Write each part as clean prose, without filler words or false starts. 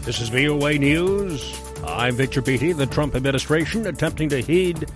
This is VOA News. I'm Victor Beatty. The Trump administration attempting to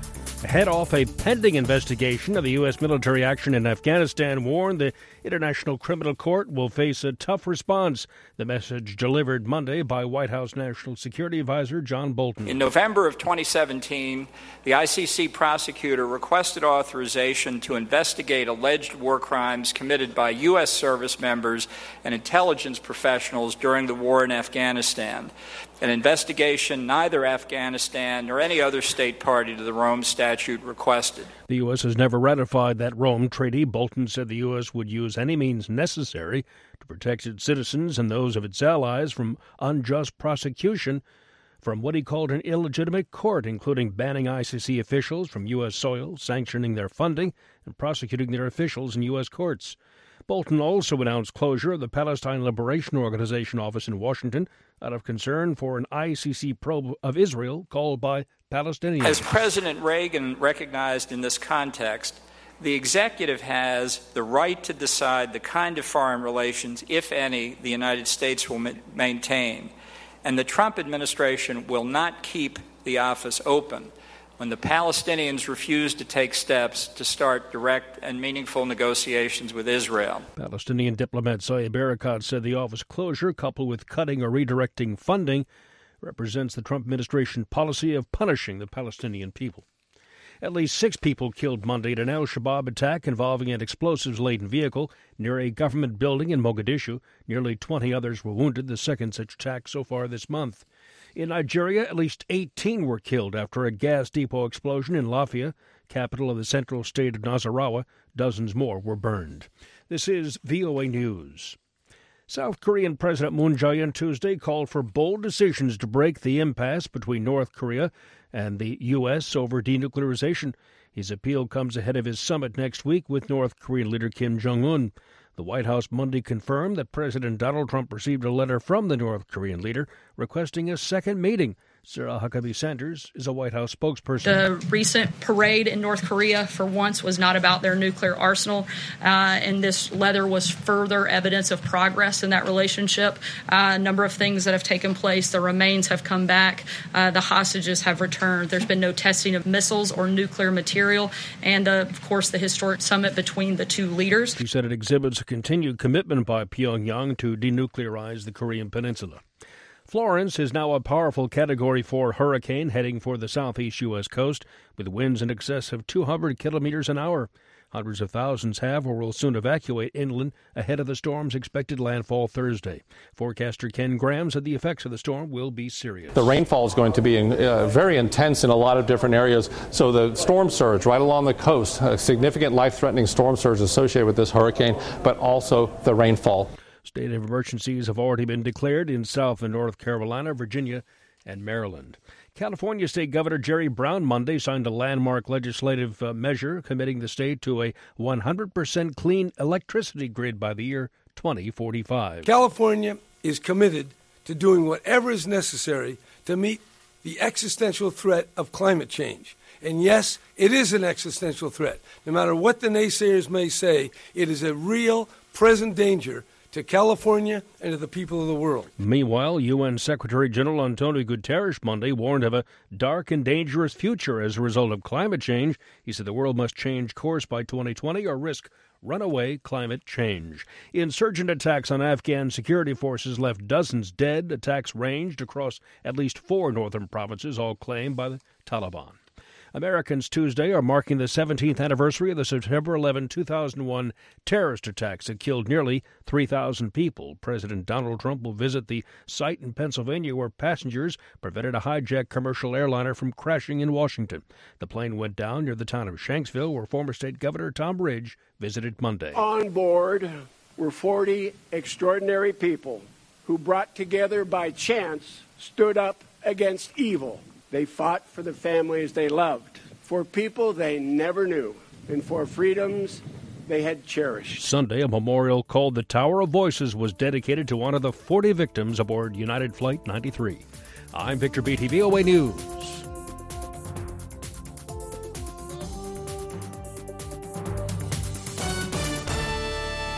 head off a pending investigation of the U.S. military action in Afghanistan warned the International Criminal Court will face a tough response. The message delivered Monday by White House National Security Advisor John Bolton. In November of 2017, the ICC prosecutor requested authorization to investigate alleged war crimes committed by U.S. service members and intelligence professionals during the war in Afghanistan. An investigation neither Afghanistan nor any other state party to the Rome Statute requested. The U.S. has never ratified that Rome Treaty. Bolton said the U.S. would use any means necessary to protect its citizens and those of its allies from unjust prosecution from what he called an illegitimate court, including banning ICC officials from U.S. soil, sanctioning their funding, and prosecuting their officials in U.S. courts. Bolton also announced closure of the Palestine Liberation Organization office in Washington out of concern for an ICC probe of Israel called by Palestinians. As President Reagan recognized in this context, the executive has the right to decide the kind of foreign relations, if any, the United States will maintain. And the Trump administration will not keep the office open when the Palestinians refuse to take steps to start direct and meaningful negotiations with Israel. Palestinian diplomat Saeb Erekat said the office closure, coupled with cutting or redirecting funding, represents the Trump administration policy of punishing the Palestinian people. At least 6 people killed Monday in an al-Shabaab attack involving an explosives-laden vehicle near a government building in Mogadishu. Nearly 20 others were wounded, the second such attack so far this month. In Nigeria, at least 18 were killed after a gas depot explosion in Lafia, capital of the central state of Nasarawa. Dozens more were burned. This is VOA News. South Korean President Moon Jae-in Tuesday called for bold decisions to break the impasse between North Korea and the U.S. over denuclearization. His appeal comes ahead of his summit next week with North Korean leader Kim Jong-un. The White House Monday confirmed that President Donald Trump received a letter from the North Korean leader requesting a second meeting. Sarah Huckabee Sanders is a White House spokesperson. The recent parade in North Korea, for once, was not about their nuclear arsenal, and this letter was further evidence of progress in that relationship. A number of things that have taken place. The remains have come back. The hostages have returned. There's been no testing of missiles or nuclear material, and, of course, the historic summit between the two leaders. He said it exhibits a continued commitment by Pyongyang to denuclearize the Korean peninsula. Florence is now a powerful Category 4 hurricane heading for the southeast U.S. coast with winds in excess of 200 kilometers an hour. Hundreds of thousands have or will soon evacuate inland ahead of the storm's expected landfall Thursday. Forecaster Ken Graham said the effects of the storm will be serious. The rainfall is going to be very intense in a lot of different areas. So the storm surge right along the coast, a significant life-threatening storm surge associated with this hurricane, but also the rainfall. State of emergencies have already been declared in South and North Carolina, Virginia, and Maryland. California State Governor Jerry Brown Monday signed a landmark legislative measure committing the state to a 100% clean electricity grid by the year 2045. California is committed to doing whatever is necessary to meet the existential threat of climate change. And yes, it is an existential threat. No matter what the naysayers may say, it is a real present danger to California and to the people of the world. Meanwhile, UN Secretary General Antonio Guterres Monday warned of a dark and dangerous future as a result of climate change. He said the world must change course by 2020 or risk runaway climate change. Insurgent attacks on Afghan security forces left dozens dead. Attacks ranged across at least 4 northern provinces, all claimed by the Taliban. Americans Tuesday are marking the 17th anniversary of the September 11, 2001 terrorist attacks that killed nearly 3,000 people. President Donald Trump will visit the site in Pennsylvania where passengers prevented a hijacked commercial airliner from crashing in Washington. The plane went down near the town of Shanksville, where former state governor Tom Ridge visited Monday. On board were 40 extraordinary people who, brought together by chance, stood up against evil. They fought for the families they loved, for people they never knew, and for freedoms they had cherished. Sunday, a memorial called the Tower of Voices was dedicated to honor the 40 victims aboard United Flight 93. I'm Victor Beatty, VOA News.